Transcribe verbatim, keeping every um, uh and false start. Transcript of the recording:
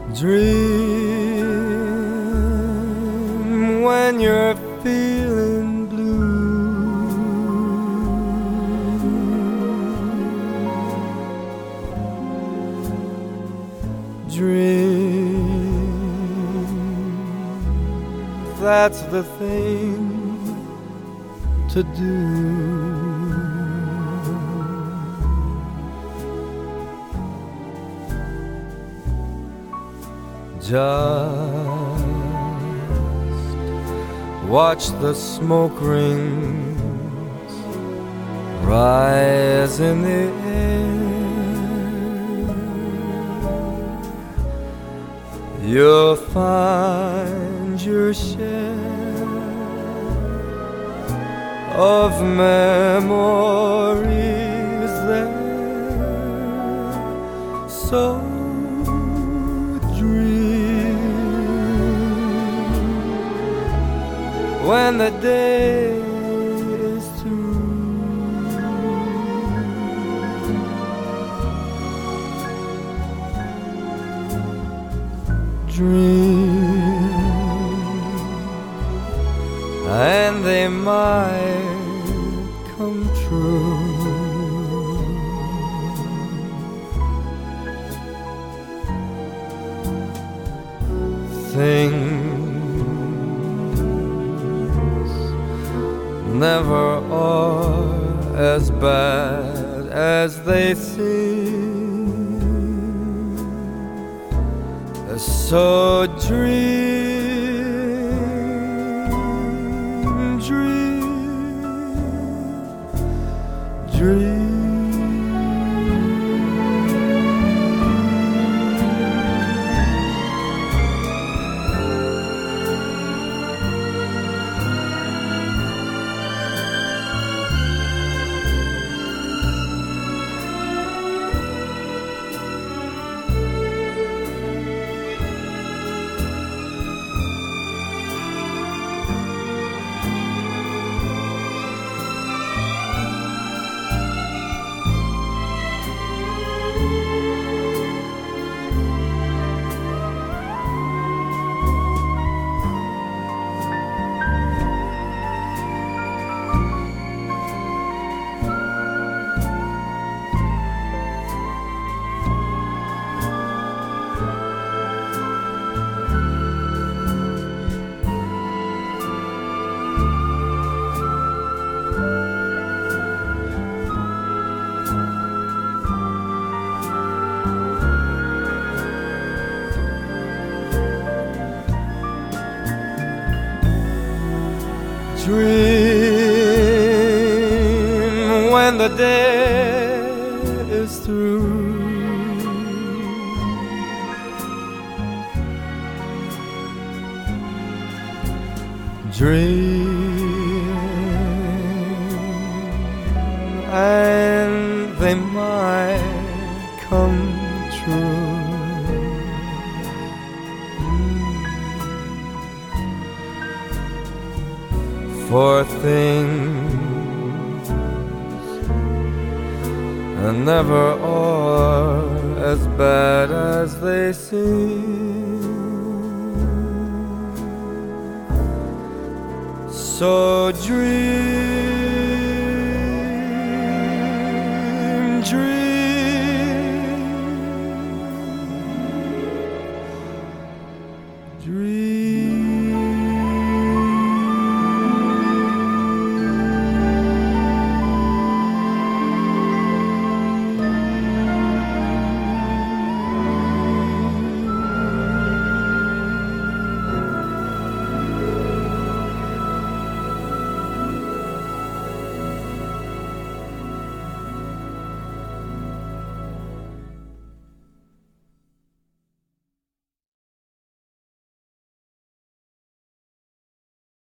Dream when you're feeling blue. Dream, that's the thing to do. Just watch the smoke rings rise in the air. You'll find your share of memories there. So when the day is through, dream, and they might come true. Things never are as bad as they seem. So dream, dream, dream. Dream when the day is through. Dream, and they might come true. For things never are as bad as they seem. So dream, dream.